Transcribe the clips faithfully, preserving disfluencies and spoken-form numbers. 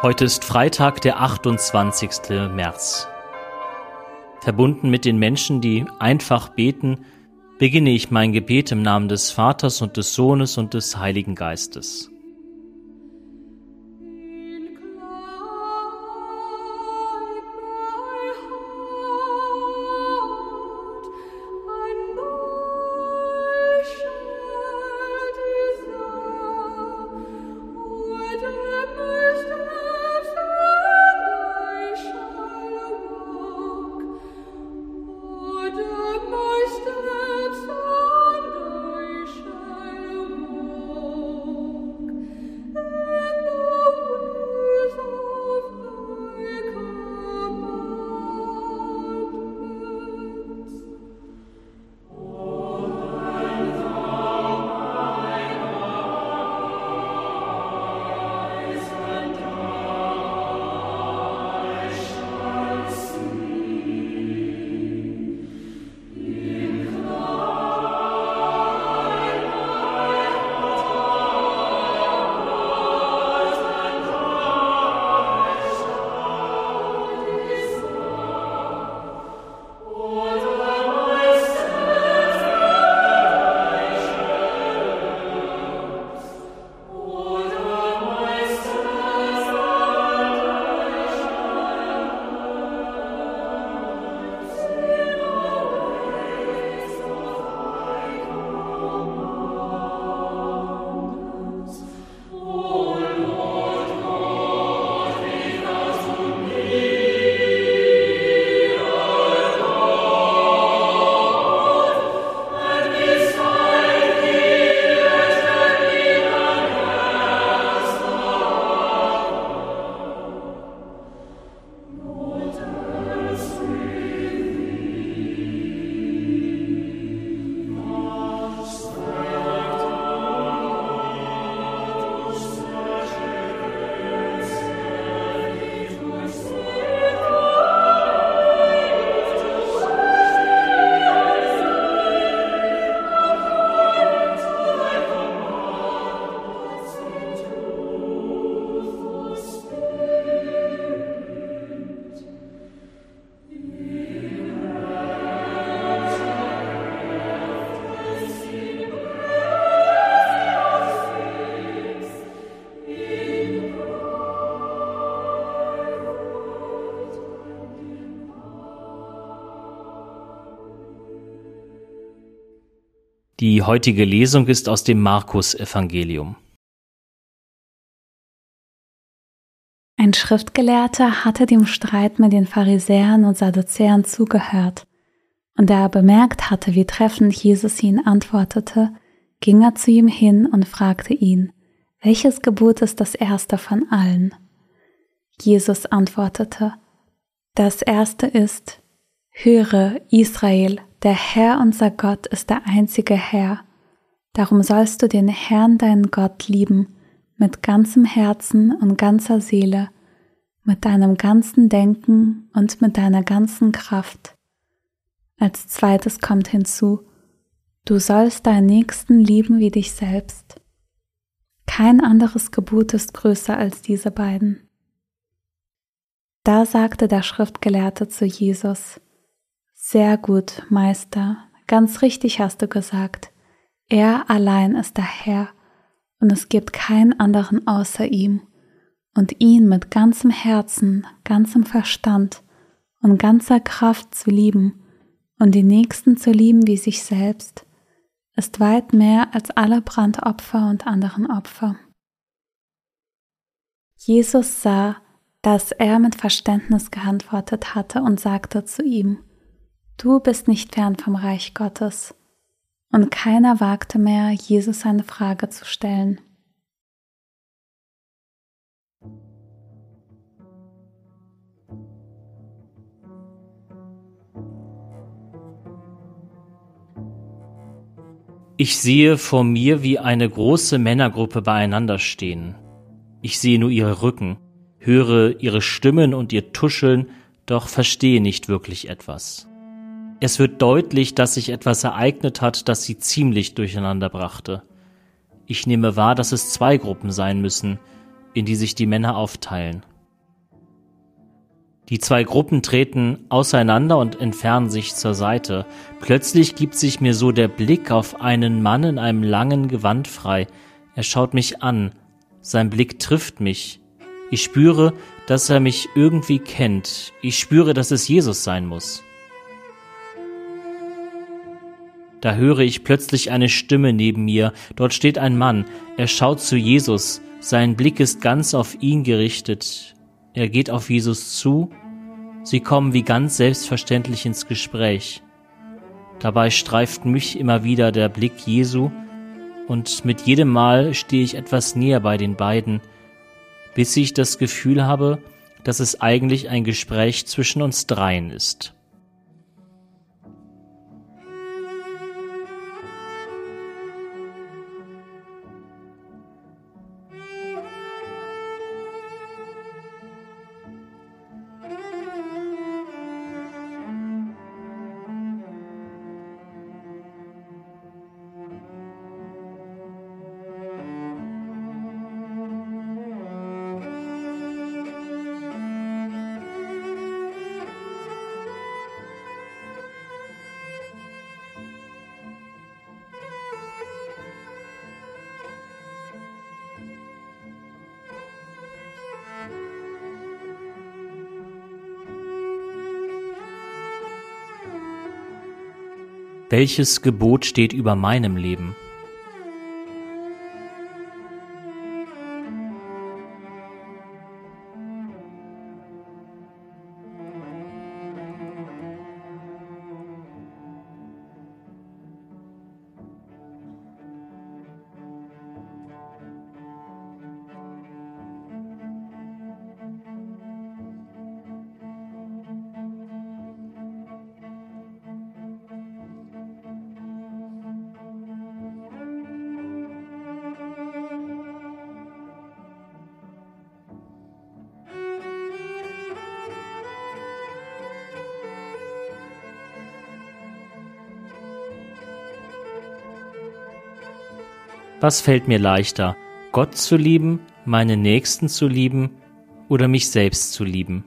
Heute ist Freitag, der achtundzwanzigste März. Verbunden mit den Menschen, die einfach beten, beginne ich mein Gebet im Namen des Vaters und des Sohnes und des Heiligen Geistes. Die heutige Lesung ist aus dem Markus-Evangelium. Ein Schriftgelehrter hatte dem Streit mit den Pharisäern und Sadduzäern zugehört, und da er bemerkt hatte, wie treffend Jesus ihn antwortete, ging er zu ihm hin und fragte ihn: Welches Gebot ist das erste von allen? Jesus antwortete: Das erste ist: Höre, Israel, der Herr unser Gott ist der einzige Herr. Darum sollst du den Herrn deinen Gott lieben, mit ganzem Herzen und ganzer Seele, mit deinem ganzen Denken und mit deiner ganzen Kraft. Als zweites kommt hinzu: Du sollst deinen Nächsten lieben wie dich selbst. Kein anderes Gebot ist größer als diese beiden. Da sagte der Schriftgelehrte zu Jesus: Sehr gut, Meister, ganz richtig hast du gesagt. Er allein ist der Herr, und es gibt keinen anderen außer ihm. Und ihn mit ganzem Herzen, ganzem Verstand und ganzer Kraft zu lieben und die Nächsten zu lieben wie sich selbst, ist weit mehr als alle Brandopfer und anderen Opfer. Jesus sah, dass er mit Verständnis geantwortet hatte und sagte zu ihm: Du bist nicht fern vom Reich Gottes. Und keiner wagte mehr, Jesus eine Frage zu stellen. Ich sehe vor mir, wie eine große Männergruppe beieinander stehen. Ich sehe nur ihre Rücken, höre ihre Stimmen und ihr Tuscheln, doch verstehe nicht wirklich etwas. Es wird deutlich, dass sich etwas ereignet hat, das sie ziemlich durcheinander brachte. Ich nehme wahr, dass es zwei Gruppen sein müssen, in die sich die Männer aufteilen. Die zwei Gruppen treten auseinander und entfernen sich zur Seite. Plötzlich gibt sich mir so der Blick auf einen Mann in einem langen Gewand frei. Er schaut mich an. Sein Blick trifft mich. Ich spüre, dass er mich irgendwie kennt. Ich spüre, dass es Jesus sein muss. Da höre ich plötzlich eine Stimme neben mir. Dort steht ein Mann. Er schaut zu Jesus. Sein Blick ist ganz auf ihn gerichtet. Er geht auf Jesus zu. Sie kommen wie ganz selbstverständlich ins Gespräch. Dabei streift mich immer wieder der Blick Jesu und mit jedem Mal stehe ich etwas näher bei den beiden, bis ich das Gefühl habe, dass es eigentlich ein Gespräch zwischen uns dreien ist. Welches Gebot steht über meinem Leben? Was fällt mir leichter, Gott zu lieben, meine Nächsten zu lieben oder mich selbst zu lieben?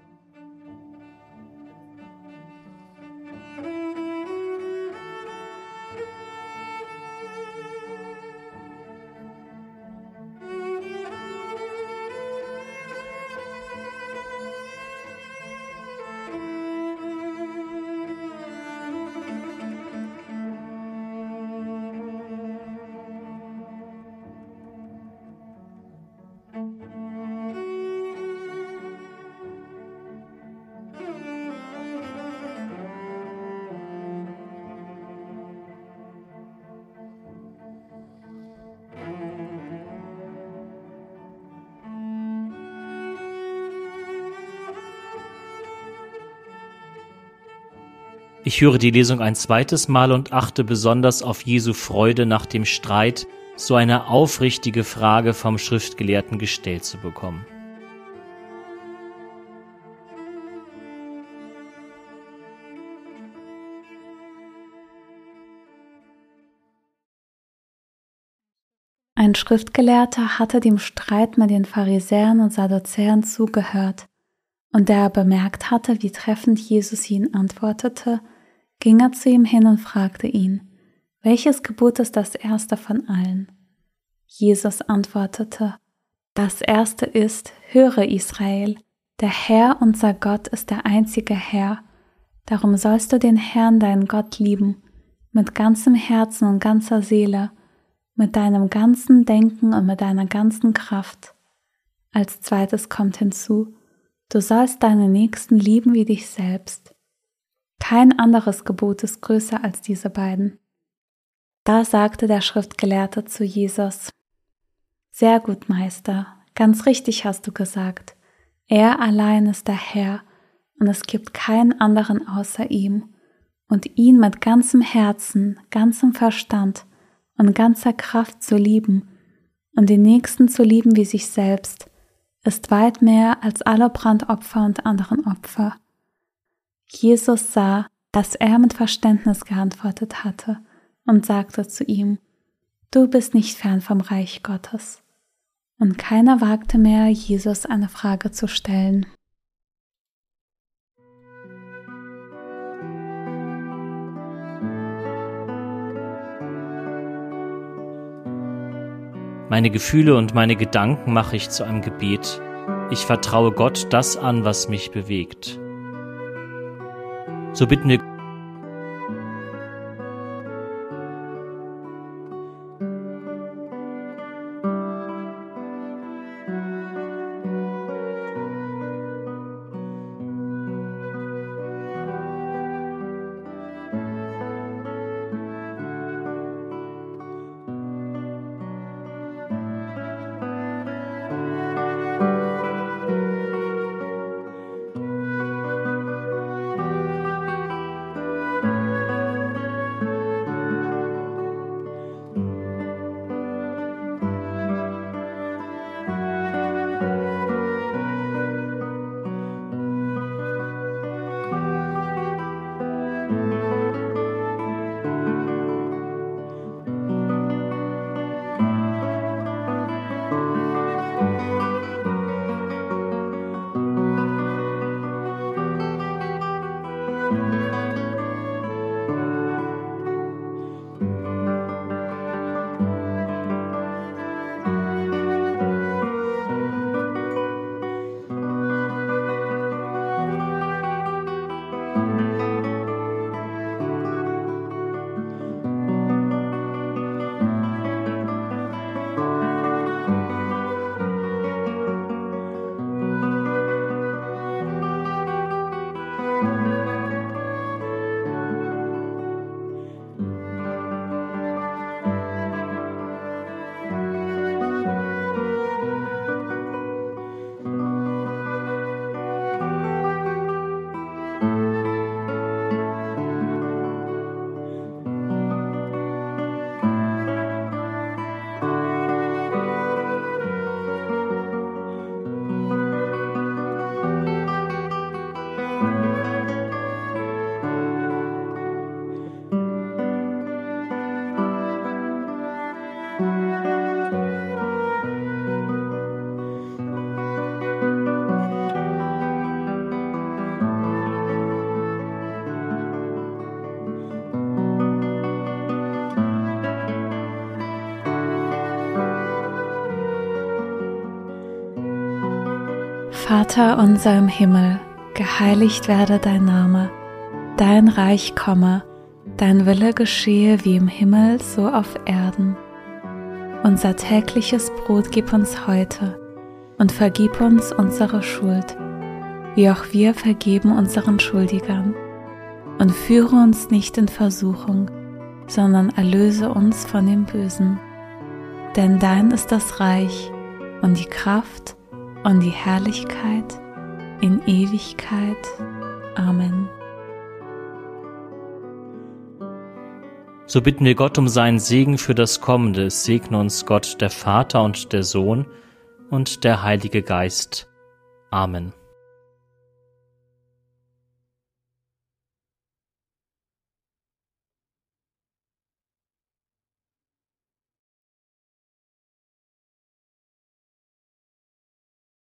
Ich höre die Lesung ein zweites Mal und achte besonders auf Jesu Freude nach dem Streit, so eine aufrichtige Frage vom Schriftgelehrten gestellt zu bekommen. Ein Schriftgelehrter hatte dem Streit mit den Pharisäern und Sadduzäern zugehört, und da er bemerkt hatte, wie treffend Jesus ihn antwortete, ging er zu ihm hin und fragte ihn: Welches Gebot ist das erste von allen? Jesus antwortete: Das erste ist: Höre, Israel, der Herr, unser Gott, ist der einzige Herr. Darum sollst du den Herrn, deinen Gott, lieben, mit ganzem Herzen und ganzer Seele, mit deinem ganzen Denken und mit deiner ganzen Kraft. Als zweites kommt hinzu: Du sollst deine Nächsten lieben wie dich selbst. Kein anderes Gebot ist größer als diese beiden. Da sagte der Schriftgelehrte zu Jesus: Sehr gut, Meister, ganz richtig hast du gesagt. Er allein ist der Herr, und es gibt keinen anderen außer ihm. Und ihn mit ganzem Herzen, ganzem Verstand und ganzer Kraft zu lieben und den Nächsten zu lieben wie sich selbst, ist weit mehr als alle Brandopfer und anderen Opfer. Jesus sah, dass er mit Verständnis geantwortet hatte und sagte zu ihm: Du bist nicht fern vom Reich Gottes. Und keiner wagte mehr, Jesus eine Frage zu stellen. Meine Gefühle und meine Gedanken mache ich zu einem Gebet. Ich vertraue Gott das an, was mich bewegt. So bitten wir Vater unser im Himmel, geheiligt werde dein Name, dein Reich komme, dein Wille geschehe wie im Himmel, so auf Erden. Unser tägliches Brot gib uns heute und vergib uns unsere Schuld, wie auch wir vergeben unseren Schuldigern. Und führe uns nicht in Versuchung, sondern erlöse uns von dem Bösen. Denn dein ist das Reich und die Kraft und die Herrlichkeit in Ewigkeit. Amen. So bitten wir Gott um seinen Segen für das Kommende. Es segne uns Gott, der Vater und der Sohn und der Heilige Geist. Amen.